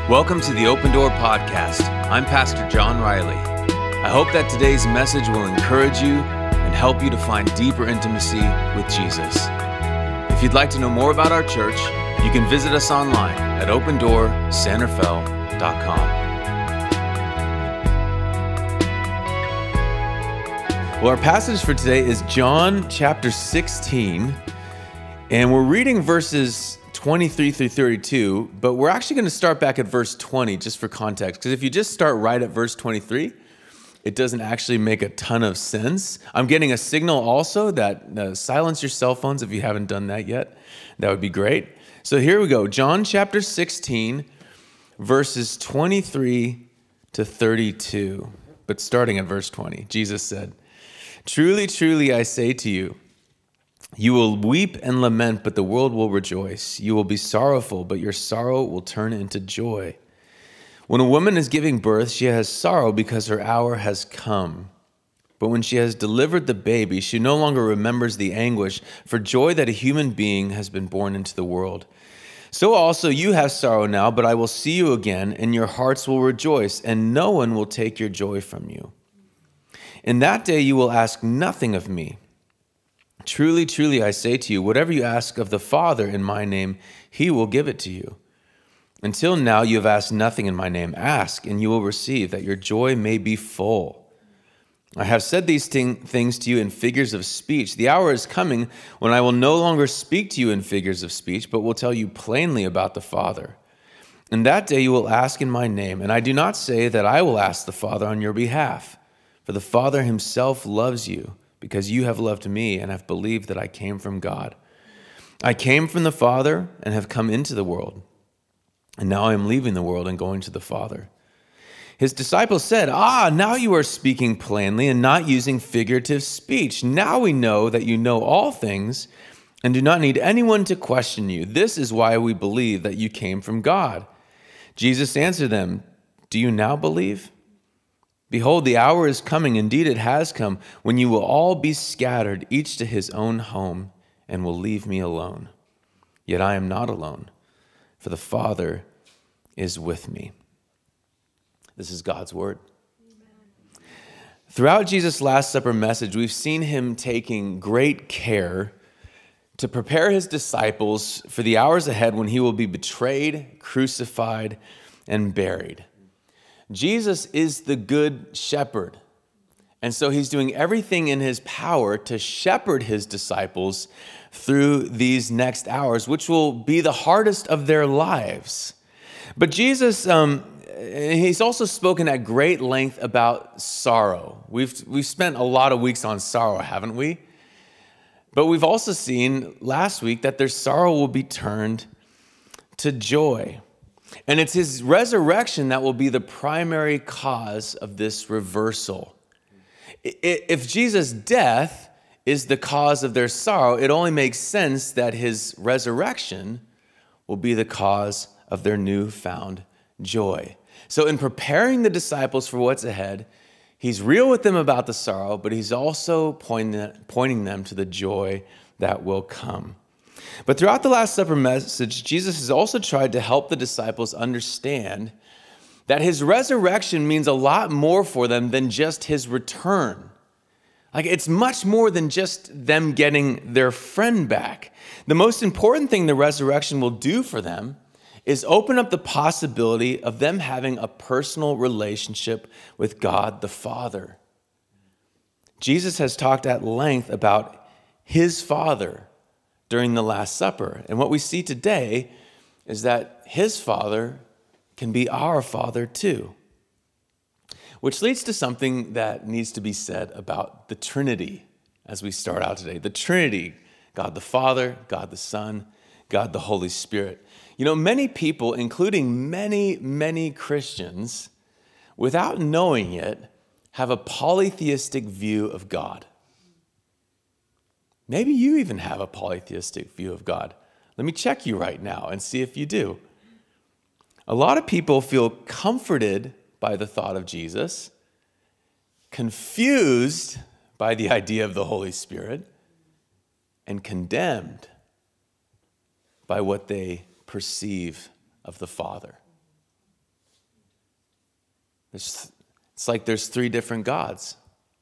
Welcome to the Open Door Podcast. I'm Pastor John Riley. I hope that today's message will encourage you and help you to find deeper intimacy with Jesus. If you'd like to know more about our church, you can visit us online at opendoorsanterfell.com. Well, our passage for today is John chapter 16, and we're reading verses 23 through 32, but we're actually going to start back at verse 20 just for context, because if you just start right at verse 23, it doesn't actually make a ton of sense. I'm getting a signal also that silence your cell phones if you haven't done that yet. That would be great. So here we go. John chapter 16, verses 23 to 32, but starting at verse 20, Jesus said, "Truly, truly, I say to you, you will weep and lament, but the world will rejoice. You will be sorrowful, but your sorrow will turn into joy. When a woman is giving birth, she has sorrow because her hour has come. But when she has delivered the baby, she no longer remembers the anguish for joy that a human being has been born into the world. So also you have sorrow now, but I will see you again, and your hearts will rejoice, and no one will take your joy from you. In that day you will ask nothing of me. Truly, truly, I say to you, whatever you ask of the Father in my name, he will give it to you. Until now you have asked nothing in my name. Ask, and you will receive, that your joy may be full. I have said these things to you in figures of speech. The hour is coming when I will no longer speak to you in figures of speech, but will tell you plainly about the Father. In that day you will ask in my name, and I do not say that I will ask the Father on your behalf, for the Father himself loves you, because you have loved me and have believed that I came from God. I came from the Father and have come into the world, and now I am leaving the world and going to the Father." His disciples said, "Now you are speaking plainly and not using figurative speech. Now we know that you know all things and do not need anyone to question you. This is why we believe that you came from God." Jesus answered them, "Do you now believe? Behold, the hour is coming, indeed it has come, when you will all be scattered, each to his own home, and will leave me alone. Yet I am not alone, for the Father is with me." This is God's word. Amen. Throughout Jesus' Last Supper message, we've seen him taking great care to prepare his disciples for the hours ahead when he will be betrayed, crucified, and buried. Jesus is the good shepherd, and so he's doing everything in his power to shepherd his disciples through these next hours, which will be the hardest of their lives. But Jesus, he's also spoken at great length about sorrow. We've spent a lot of weeks on sorrow, haven't we? But we've also seen last week that their sorrow will be turned to joy. And it's his resurrection that will be the primary cause of this reversal. If Jesus' death is the cause of their sorrow, it only makes sense that his resurrection will be the cause of their newfound joy. So in preparing the disciples for what's ahead, he's real with them about the sorrow, but he's also pointing them to the joy that will come. But throughout the Last Supper message, Jesus has also tried to help the disciples understand that his resurrection means a lot more for them than just his return. Like, it's much more than just them getting their friend back. The most important thing the resurrection will do for them is open up the possibility of them having a personal relationship with God the Father. Jesus has talked at length about his Father during the Last Supper. And what we see today is that his Father can be our Father too. Which leads to something that needs to be said about the Trinity as we start out today. The Trinity, God the Father, God the Son, God the Holy Spirit. You know, many people, including many Christians, without knowing it, have a polytheistic view of God. Maybe you even have a polytheistic view of God. Let me check you right now and see if you do. A lot of people feel comforted by the thought of Jesus, confused by the idea of the Holy Spirit, and condemned by what they perceive of the Father. It's like there's three different gods.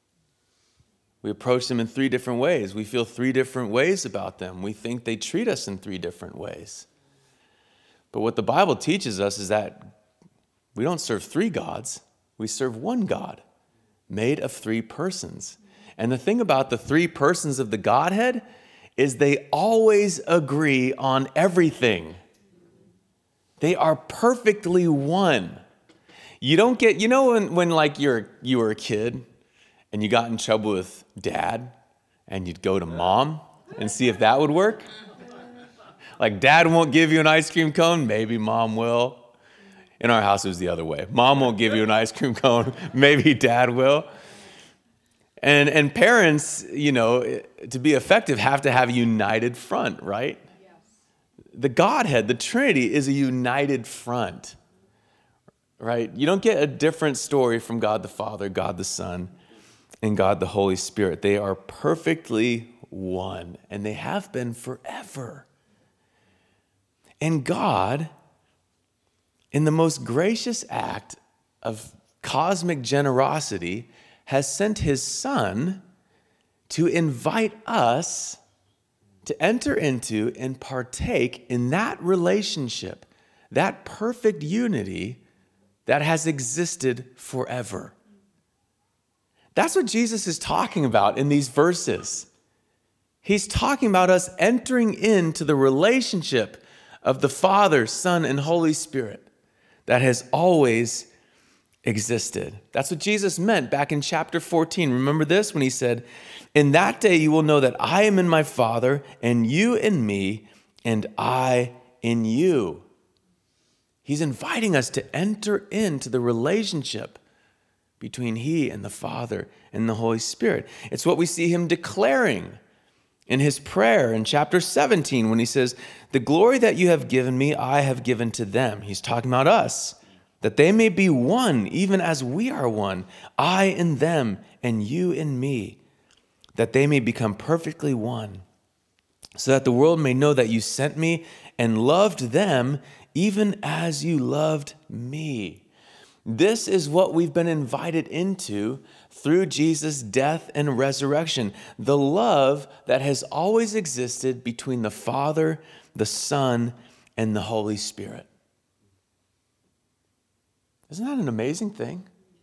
We approach them in three different ways. We feel three different ways about them. We think they treat us in three different ways. But what the Bible teaches us is that we don't serve three gods. We serve one God, made of three persons. And the thing about the three persons of the Godhead is they always agree on everything. They are perfectly one. You don't get, when like you were a kid and you got in trouble with dad and you'd go to mom and see if that would work? Like dad won't give you an ice cream cone, maybe mom will. In our house, it was the other way. Mom won't give you an ice cream cone, maybe dad will. And parents, to be effective, have to have a united front, right? Yes. The Godhead, the Trinity, is a united front, right? You don't get a different story from God the Father, God the Son, and God the Holy Spirit. They are perfectly one, and they have been forever. And God, in the most gracious act of cosmic generosity, has sent his Son to invite us to enter into and partake in that relationship, that perfect unity that has existed forever. That's what Jesus is talking about in these verses. He's talking about us entering into the relationship of the Father, Son, and Holy Spirit that has always existed. That's what Jesus meant back in chapter 14. Remember this when he said, "In that day you will know that I am in my Father, and you in me, and I in you." He's inviting us to enter into the relationship between he and the Father and the Holy Spirit. It's what we see him declaring in his prayer in chapter 17 when he says, "The glory that you have given me, I have given to them." He's talking about us. "That they may be one, even as we are one, I in them and you in me, that they may become perfectly one, so that the world may know that you sent me and loved them even as you loved me." This is what we've been invited into through Jesus' death and resurrection, the love that has always existed between the Father, the Son, and the Holy Spirit. Isn't that an amazing thing?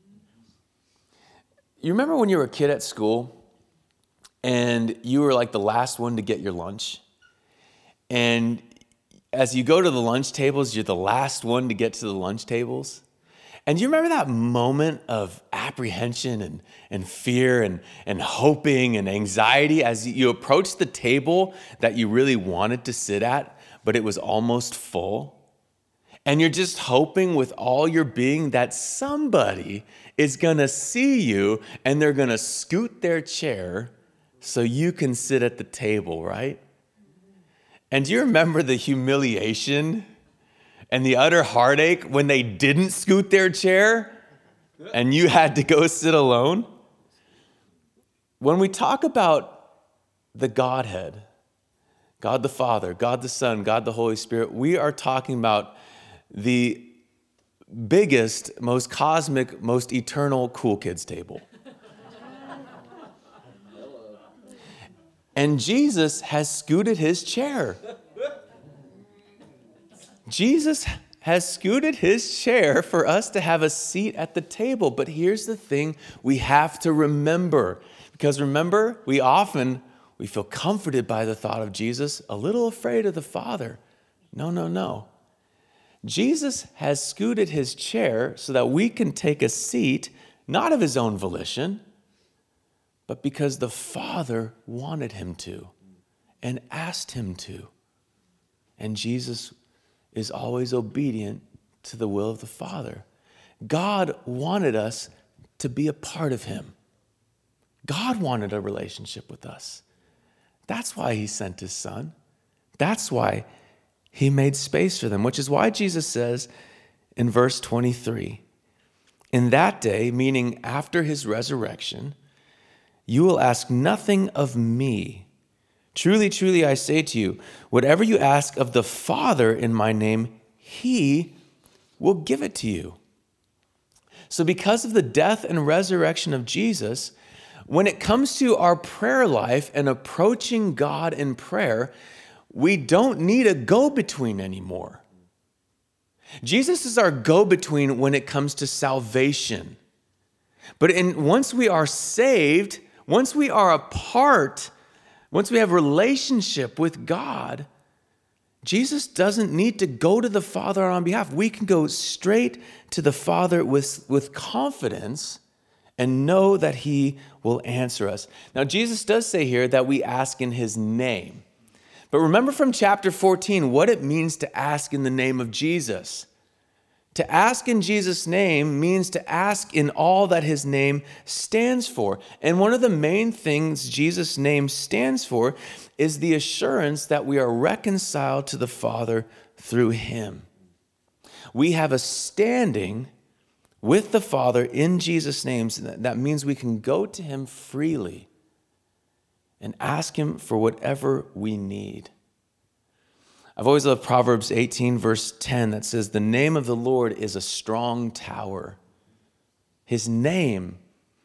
You remember when you were a kid at school and you were like the last one to get your lunch? And as you go to the lunch tables, you're the last one to get to the lunch tables. And do you remember that moment of apprehension and fear and hoping and anxiety as you approached the table that you really wanted to sit at, but it was almost full? And you're just hoping with all your being that somebody is going to see you and they're going to scoot their chair so you can sit at the table, right? And do you remember the humiliation and the utter heartache when they didn't scoot their chair and you had to go sit alone? When we talk about the Godhead, God the Father, God the Son, God the Holy Spirit, we are talking about the biggest, most cosmic, most eternal cool kids table. And Jesus has scooted his chair. Jesus has scooted his chair for us to have a seat at the table. But here's the thing we have to remember. Because remember, we feel comforted by the thought of Jesus, a little afraid of the Father. No. Jesus has scooted his chair so that we can take a seat, not of his own volition, but because the Father wanted him to and asked him to. And Jesus is always obedient to the will of the Father. God wanted us to be a part of him. God wanted a relationship with us. That's why he sent his Son. That's why he made space for them, which is why Jesus says in verse 23, "In that day," meaning after his resurrection, "you will ask nothing of me. Truly, truly, I say to you, whatever you ask of the Father in my name, he will give it to you." So because of the death and resurrection of Jesus, when it comes to our prayer life and approaching God in prayer, we don't need a go-between anymore. Jesus is our go-between when it comes to salvation. But once we are saved, once we are once we have relationship with God, Jesus doesn't need to go to the Father on our behalf. We can go straight to the Father with confidence and know that he will answer us. Now, Jesus does say here that we ask in his name. But remember from chapter 14 what it means to ask in the name of Jesus. To ask in Jesus' name means to ask in all that his name stands for. And one of the main things Jesus' name stands for is the assurance that we are reconciled to the Father through him. We have a standing with the Father in Jesus' name. That means we can go to him freely and ask him for whatever we need. I've always loved Proverbs 18, verse 10, that says, "The name of the Lord is a strong tower." His name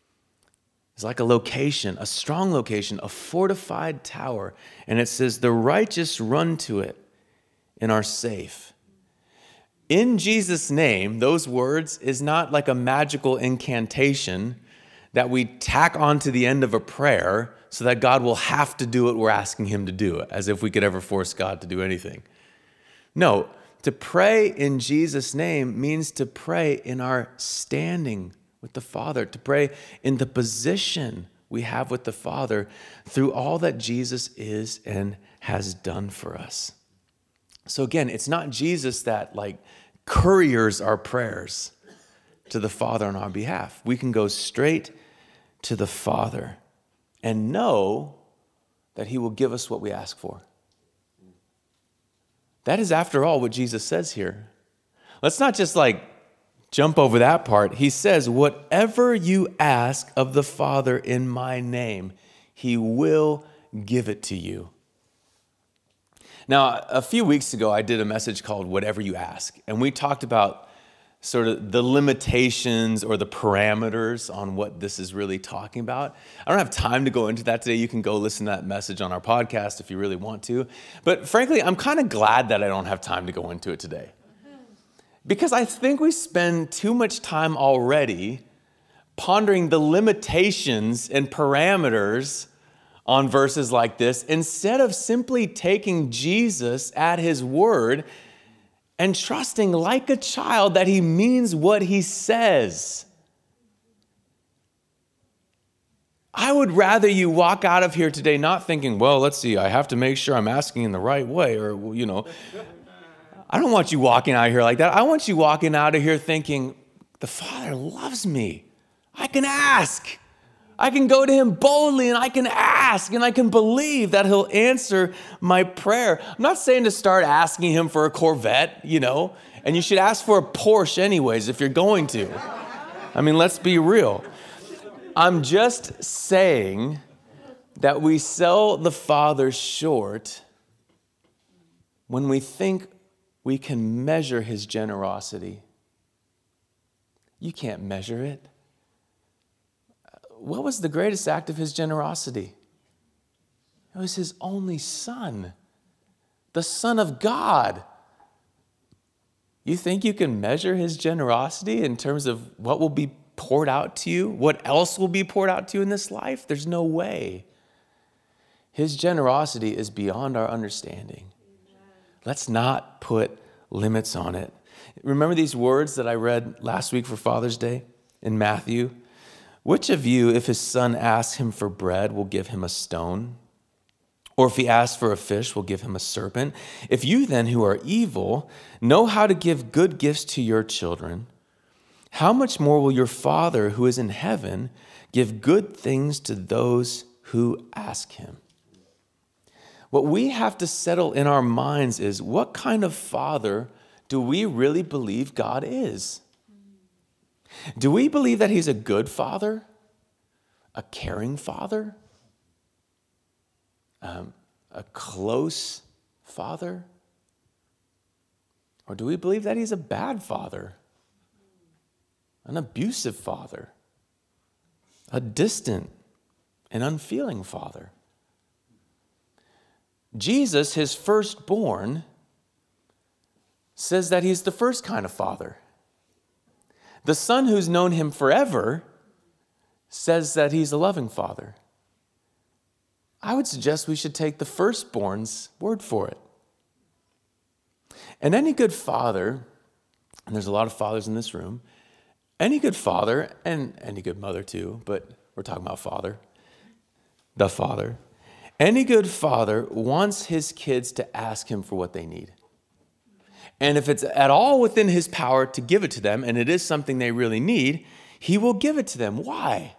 is like a location, a strong location, a fortified tower. And it says, "The righteous run to it and are safe." In Jesus' name, those words is not like a magical incantation that we tack onto the end of a prayer so that God will have to do what we're asking him to do, as if we could ever force God to do anything. No, to pray in Jesus' name means to pray in our standing with the Father, to pray in the position we have with the Father through all that Jesus is and has done for us. So again, it's not Jesus that couriers our prayers to the Father on our behalf. We can go straight to the Father and know that he will give us what we ask for. That is, after all, what Jesus says here. Let's not just jump over that part. He says, whatever you ask of the Father in my name, he will give it to you. Now, a few weeks ago, I did a message called Whatever You Ask, and we talked about sort of the limitations or the parameters on what this is really talking about. I don't have time to go into that today. You can go listen to that message on our podcast if you really want to. But frankly, I'm kind of glad that I don't have time to go into it today. Because I think we spend too much time already pondering the limitations and parameters on verses like this, instead of simply taking Jesus at his word and trusting like a child that he means what he says. I would rather you walk out of here today not thinking, well, let's see, I have to make sure I'm asking in the right way, or, I don't want you walking out of here like that. I want you walking out of here thinking, the Father loves me. I can ask. I can go to him boldly and I can ask and I can believe that he'll answer my prayer. I'm not saying to start asking him for a Corvette, and you should ask for a Porsche anyways if you're going to. I mean, let's be real. I'm just saying that we sell the Father short when we think we can measure his generosity. You can't measure it. What was the greatest act of his generosity? It was his only Son, the Son of God. You think you can measure his generosity in terms of what will be poured out to you? What else will be poured out to you in this life? There's no way. His generosity is beyond our understanding. Let's not put limits on it. Remember these words that I read last week for Father's Day in Matthew? Which of you, if his son asks him for bread, will give him a stone? Or if he asks for a fish, will give him a serpent? If you then, who are evil, know how to give good gifts to your children, how much more will your Father who is in heaven give good things to those who ask him? What we have to settle in our minds is, what kind of Father do we really believe God is? Do we believe that he's a good Father, a caring Father, a close Father? Or do we believe that he's a bad Father, an abusive father, a distant and unfeeling father. Jesus, his firstborn, says that he's the first kind of father. The son who's known him forever says that he's a loving father. I would suggest we should take the firstborn's word for it. And any good father, and there's a lot of fathers in this room, any good father, and any good mother too, but we're talking about father, the father. Any good father wants his kids to ask him for what they need. And if it's at all within his power to give it to them, and it is something they really need, he will give it to them. Why?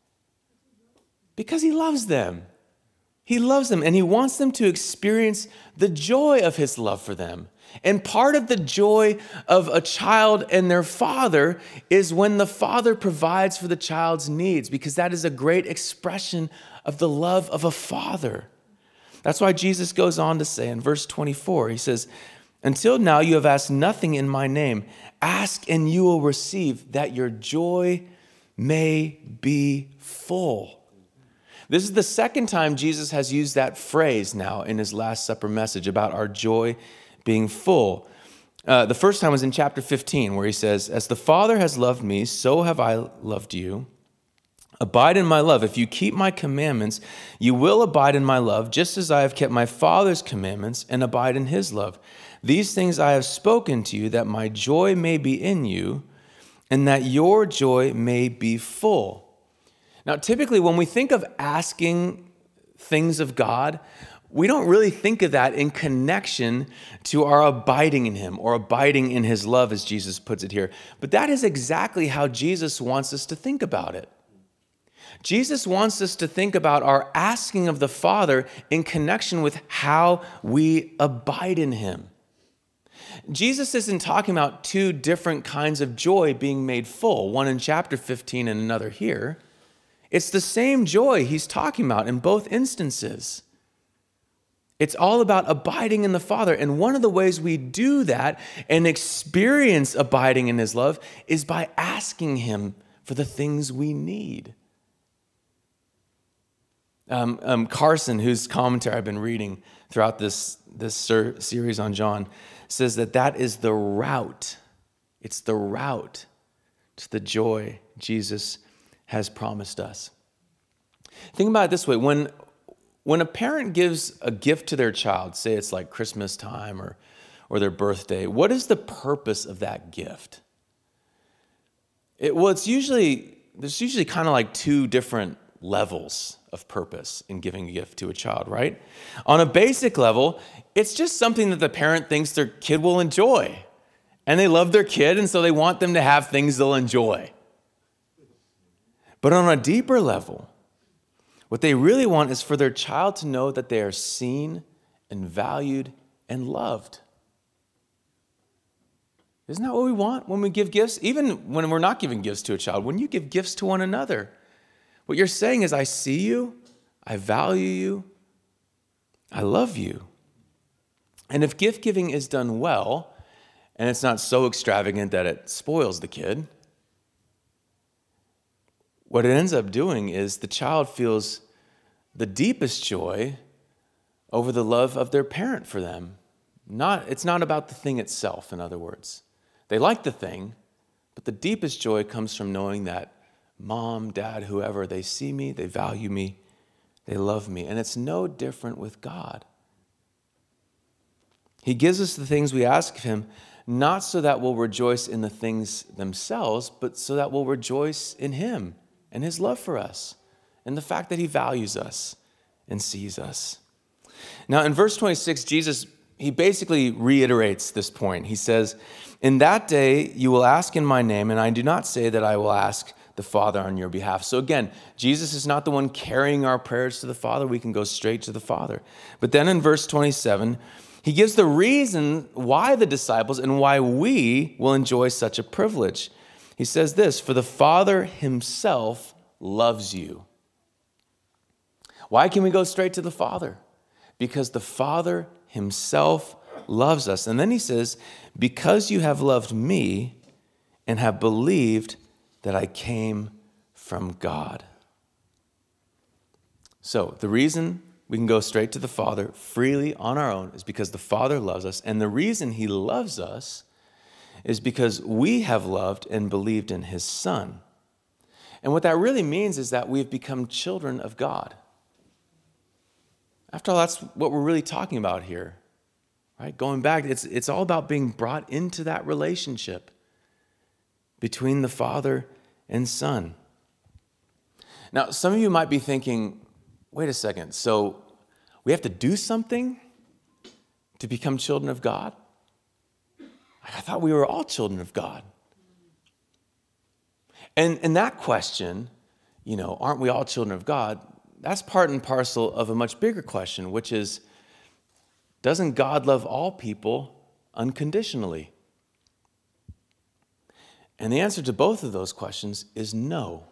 Because he loves them. He loves them, and he wants them to experience the joy of his love for them. And part of the joy of a child and their father is when the father provides for the child's needs, because that is a great expression of the love of a father. That's why Jesus goes on to say in verse 24, he says, "Until now you have asked nothing in my name. Ask and you will receive, that your joy may be full." This is the second time Jesus has used that phrase now in his Last Supper message about our joy being full. The first time was in chapter 15, where he says, "As the Father has loved me, so have I loved you. Abide in my love. If you keep my commandments, you will abide in my love, just as I have kept my Father's commandments and abide in his love. These things I have spoken to you, that my joy may be in you, and that your joy may be full." Now, typically, when we think of asking things of God, we don't really think of that in connection to our abiding in him or abiding in his love, as Jesus puts it here. But that is exactly how Jesus wants us to think about it. Jesus wants us to think about our asking of the Father in connection with how we abide in him. Jesus isn't talking about two different kinds of joy being made full, one in chapter 15 and another here. It's the same joy he's talking about in both instances. It's all about abiding in the Father. And one of the ways we do that and experience abiding in his love is by asking him for the things we need. Carson, whose commentary I've been reading throughout this series on John, says that is the route. It's the route to the joy Jesus has promised us. Think about it this way. When a parent gives a gift to their child, say it's like Christmas time or their birthday, what is the purpose of that gift? There's usually kind of like two different levels of purpose in giving a gift to a child, right? On a basic level, it's just something that the parent thinks their kid will enjoy. And they love their kid, and so they want them to have things they'll enjoy. But on a deeper level, what they really want is for their child to know that they are seen and valued and loved. Isn't that what we want when we give gifts? Even when we're not giving gifts to a child, when you give gifts to one another, what you're saying is, I see you, I value you, I love you. And if gift giving is done well, and it's not so extravagant that it spoils the kid, what it ends up doing is the child feels the deepest joy over the love of their parent for them. It's not about the thing itself, in other words. They like the thing, but the deepest joy comes from knowing that mom, dad, whoever, they see me, they value me, they love me. And it's no different with God. He gives us the things we ask of him, not so that we'll rejoice in the things themselves, but so that we'll rejoice in him and his love for us and the fact that he values us and sees us. Now, in verse 26, Jesus, he basically reiterates this point. He says, "In that day you will ask in my name, and I do not say that I will ask the Father on your behalf." So again, Jesus is not the one carrying our prayers to the Father. We can go straight to the Father. But then in verse 27, he gives the reason why the disciples and why we will enjoy such a privilege. He says this, "For the Father himself loves you." Why can we go straight to the Father? Because the Father himself loves us. And then he says, "Because you have loved me and have believed that I came from God. So the reason we can go straight to the Father freely on our own is because the Father loves us. And the reason he loves us is because we have loved and believed in his Son. And what that really means is that we've become children of God. After all, that's what we're really talking about here, right? Going back, it's all about being brought into that relationship between the Father and Son. Now, some of you might be thinking, wait a second, so we have to do something to become children of God? I thought we were all children of God. And that question, aren't we all children of God? That's part and parcel of a much bigger question, which is, doesn't God love all people unconditionally? And the answer to both of those questions is no.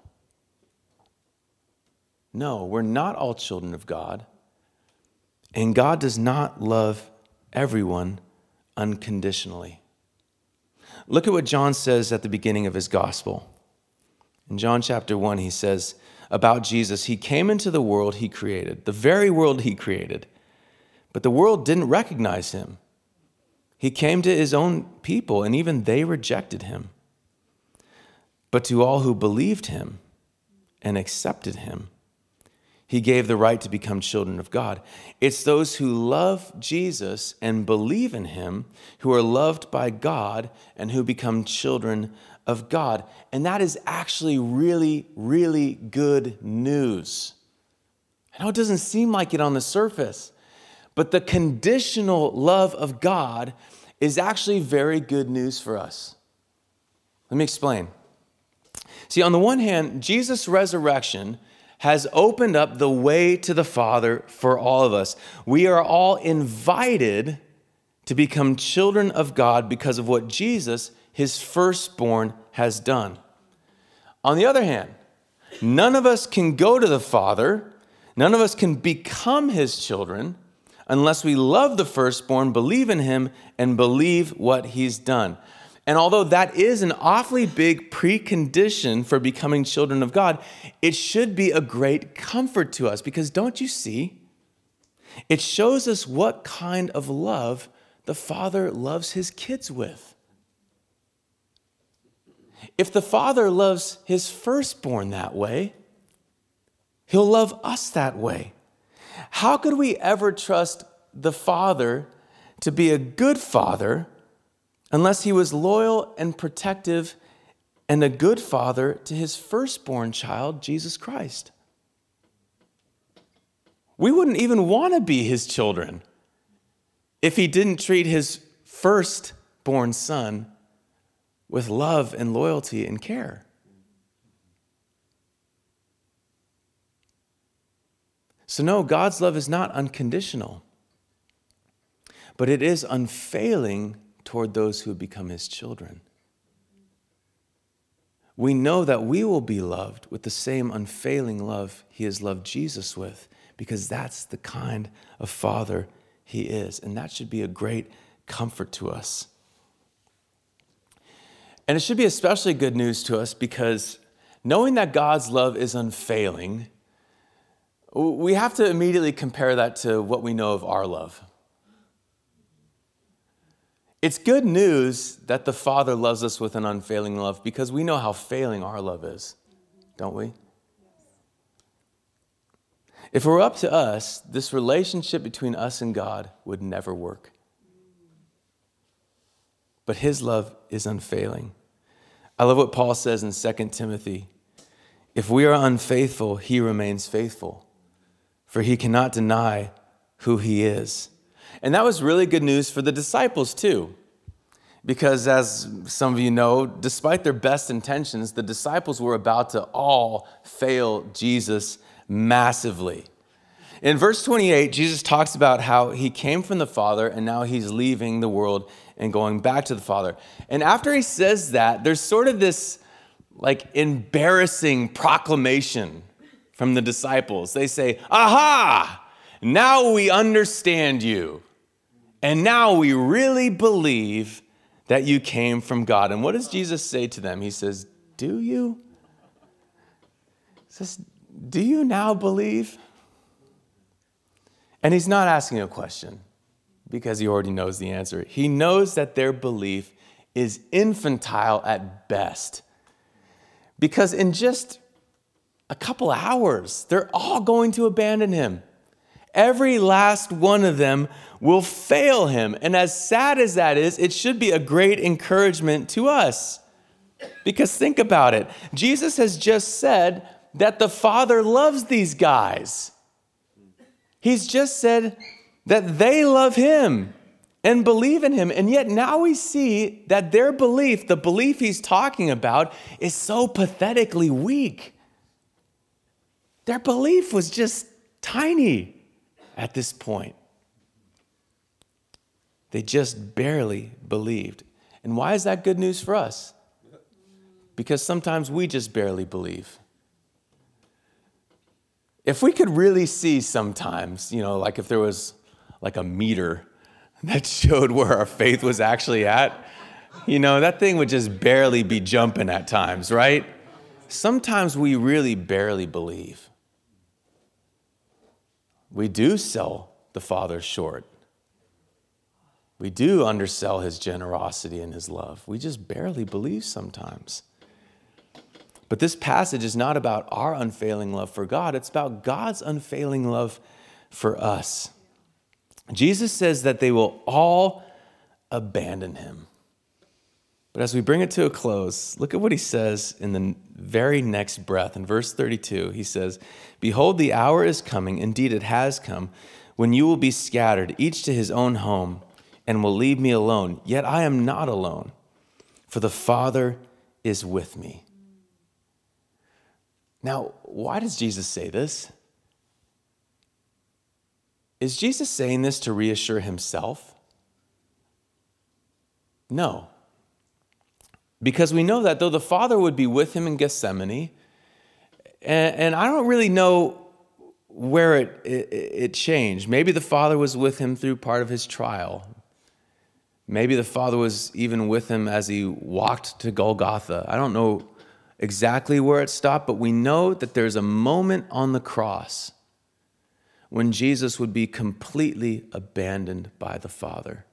No, we're not all children of God, and God does not love everyone unconditionally. Look at what John says at the beginning of his gospel. In John chapter 1, he says about Jesus, he came into the world he created, the very world he created, but the world didn't recognize him. He came to his own people, and even they rejected him. But to all who believed him and accepted him, he gave the right to become children of God. It's those who love Jesus and believe in him who are loved by God and who become children of God. And that is actually really, really good news. I know it doesn't seem like it on the surface, but the conditional love of God is actually very good news for us. Let me explain. See, on the one hand, Jesus' resurrection has opened up the way to the Father for all of us. We are all invited to become children of God because of what Jesus, his firstborn, has done. On the other hand, none of us can go to the Father, none of us can become his children unless we love the firstborn, believe in him, and believe what he's done. And although that is an awfully big precondition for becoming children of God, it should be a great comfort to us because don't you see? It shows us what kind of love the Father loves his kids with. If the Father loves his firstborn that way, he'll love us that way. How could we ever trust the Father to be a good father unless he was loyal and protective and a good father to his firstborn child, Jesus Christ? We wouldn't even want to be his children if he didn't treat his firstborn son with love and loyalty and care. So no, God's love is not unconditional, but it is unfailing toward those who become his children. We know that we will be loved with the same unfailing love he has loved Jesus with, because that's the kind of Father he is. And that should be a great comfort to us. And it should be especially good news to us because knowing that God's love is unfailing, we have to immediately compare that to what we know of our love. It's good news that the Father loves us with an unfailing love because we know how failing our love is, don't we? If it were up to us, this relationship between us and God would never work. But his love is unfailing. I love what Paul says in 2 Timothy. If we are unfaithful, he remains faithful, for he cannot deny who he is. And that was really good news for the disciples too. Because as some of you know, despite their best intentions, the disciples were about to all fail Jesus massively. In verse 28, Jesus talks about how he came from the Father and now he's leaving the world and going back to the Father. And after he says that, there's sort of this embarrassing proclamation from the disciples. They say, "Aha! Now we understand you. And now we really believe that you came from God." And what does Jesus say to them? He says, do you? He says, do you now believe? And he's not asking a question because he already knows the answer. He knows that their belief is infantile at best. Because in just a couple hours, they're all going to abandon him. Every last one of them will fail him. And as sad as that is, it should be a great encouragement to us. Because think about it. Jesus has just said that the Father loves these guys. He's just said that they love him and believe in him. And yet now we see that their belief, the belief he's talking about, is so pathetically weak. Their belief was just tiny at this point. They just barely believed. And why is that good news for us? Because sometimes we just barely believe. If we could really see sometimes, like if there was like a meter that showed where our faith was actually at, that thing would just barely be jumping at times, right? Sometimes we really barely believe. We do sell the Father short. We do undersell his generosity and his love. We just barely believe sometimes. But this passage is not about our unfailing love for God. It's about God's unfailing love for us. Jesus says that they will all abandon him. But as we bring it to a close, look at what he says in the very next breath. In verse 32, he says, "Behold, the hour is coming, indeed it has come, when you will be scattered, each to his own home, and will leave me alone. Yet I am not alone, for the Father is with me." Now, why does Jesus say this? Is Jesus saying this to reassure himself? No. Because we know that though the Father would be with him in Gethsemane, and I don't really know where it changed. Maybe the Father was with him through part of his trial. Maybe the Father was even with him as he walked to Golgotha. I don't know exactly where it stopped, but we know that there's a moment on the cross when Jesus would be completely abandoned by the Father.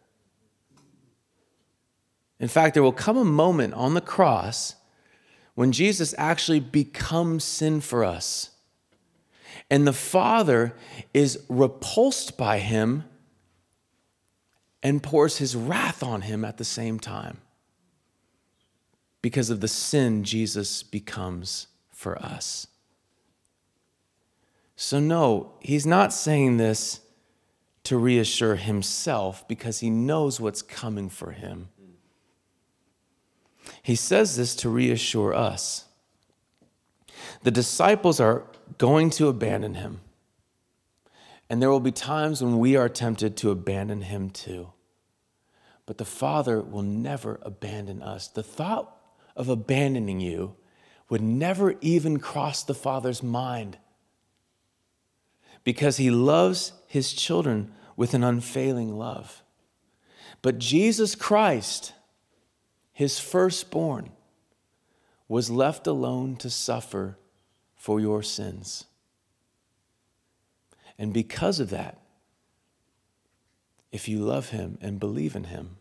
In fact, there will come a moment on the cross when Jesus actually becomes sin for us. And the Father is repulsed by him and pours his wrath on him at the same time because of the sin Jesus becomes for us. So no, he's not saying this to reassure himself because he knows what's coming for him. He says this to reassure us. The disciples are going to abandon him. And there will be times when we are tempted to abandon him too. But the Father will never abandon us. The thought of abandoning you would never even cross the Father's mind because he loves his children with an unfailing love. But Jesus Christ, his firstborn, was left alone to suffer for your sins. And because of that, if you love him and believe in him,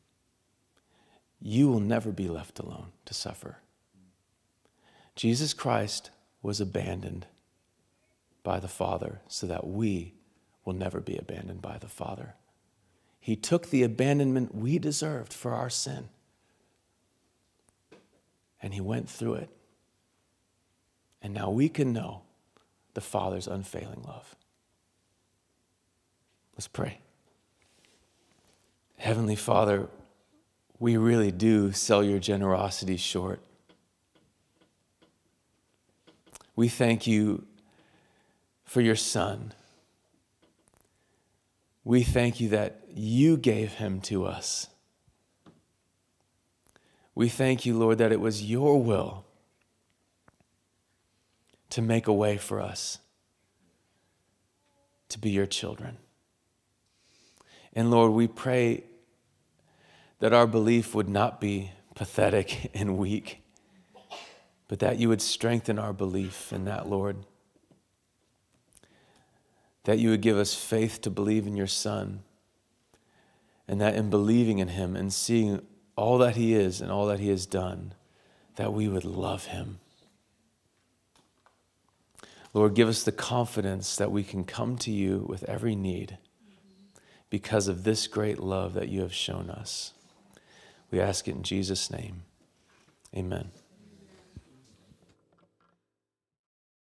you will never be left alone to suffer. Jesus Christ was abandoned by the Father so that we will never be abandoned by the Father. He took the abandonment we deserved for our sin, and he went through it. And now we can know the Father's unfailing love. Let's pray. Heavenly Father, we really do sell your generosity short. We thank you for your Son. We thank you that you gave him to us. We thank you, Lord, that it was your will to make a way for us to be your children. And Lord, we pray that our belief would not be pathetic and weak, but that you would strengthen our belief in that, Lord. That you would give us faith to believe in your Son, and that in believing in him and seeing all that he is and all that he has done, that we would love him. Lord, give us the confidence that we can come to you with every need because of this great love that you have shown us. We ask it in Jesus' name. Amen.